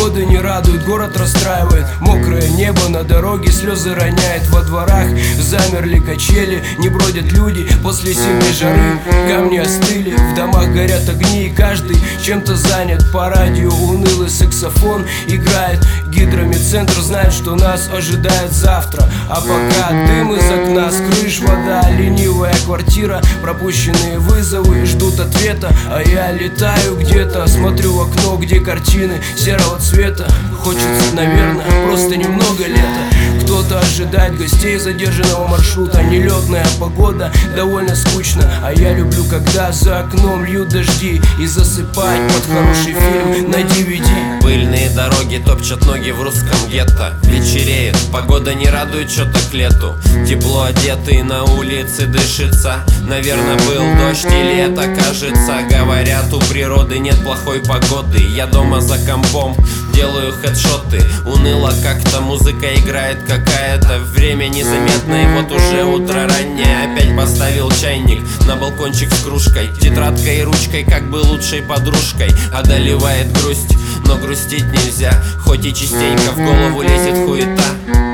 Погода не радует, город расстраивает. Мокрое небо на дороге, слезы роняет. Во дворах замерли качели, не бродят люди после сильной жары. Камни остыли, в домах горят огни, и каждый чем-то занят. По радио унылый саксофон играет. Гидромедцентр знает, что нас ожидает завтра. А пока дым из окна, с крыш вода, ленивая квартира, пропущенные вызовы ждут ответа. А я летаю где-то, смотрю в окно, где картины серого цвета. Хочется, наверное, просто немного лета. Кто-то ожидает гостей задержанного маршрута. Нелетная погода, довольно скучно. А я люблю, когда за окном льют дожди, и засыпать под хороший фильм на DVD. Пыльные дороги топчат ноги в русском гетто. Вечереет, погода не радует, что-то к лету. Тепло одетый, на улице дышится. Наверное, был дождь или это кажется. Говорят, у природы нет плохой погоды. Я дома за компом делаю хедшоты. Уныло как-то музыка играет какая-то. Время незаметно, и вот уже утро раннее. Опять поставил чайник на балкончик с кружкой. Тетрадкой и ручкой, как бы лучшей подружкой. Одолевает грусть, но грустить нельзя. Хоть и частенько в голову лезет хуета.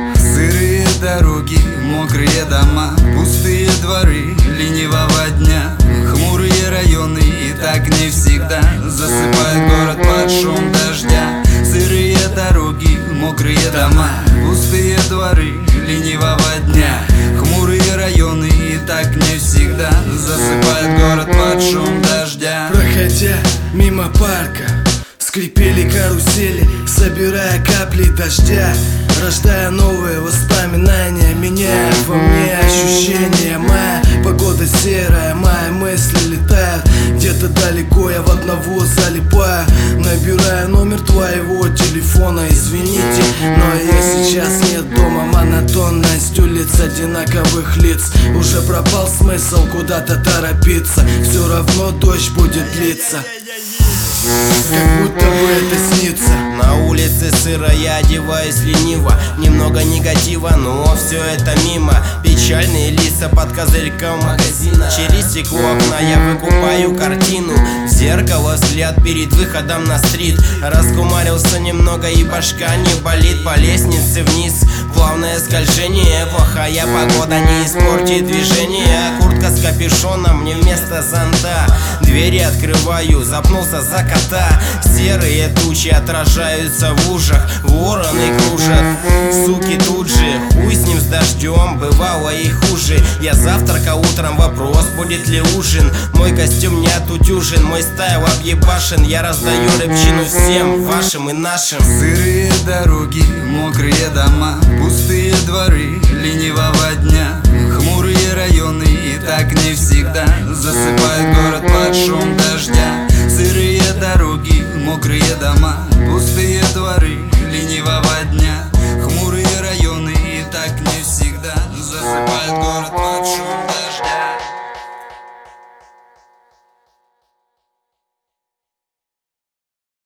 Сырые дороги, мокрые дома, пустые дворы ленивого дня. Хмурые районы, и так не всегда засыпает город под шум дождя. Сырые дороги, мокрые дома, пустые дворы ленивого дня. Хмурые районы, и так не всегда засыпает город под шум дождя. Проходя мимо парка, скрипели карусели, собирая капли дождя, рождая новые воспоминания, меняя во мне ощущения. Моя погода серая, мои мысли летают где-то далеко, я в одного залипаю. Набираю номер твоего телефона, извините, но я сейчас нет дома. Монотонность улиц, одинаковых лиц, уже пропал смысл куда-то торопиться. Все равно дождь будет длиться, как будто бы это снится. На улице сыро, я одеваюсь лениво. Немного негатива, но все это мимо. Печальные лица под козырьком магазина. Через стекло окна я выкупаю картину. В зеркало взгляд перед выходом на стрит. Раскумарился немного и башка не болит. По лестнице вниз, плавное скольжение. Плохая погода не испортит движение. Куртка с капюшоном мне вместо зонта. Двери открываю, запнулся за кота. Серые тучи отражаются в лужах. Вороны кружат, суки тут же. Хуй с ним с дождем, бывало и хуже. Я завтракал утром, вопрос, будет ли ужин. Мой костюм не отутюжен, мой стайл объебашен. Я раздаю рэпчину всем, вашим и нашим. Сырые дороги, мокрые дома, пустые дворы ленивого дня. Хмурые районы, и так не всегда засыпает город под шум дождя. Сырые дороги, мокрые дома, пустые дворы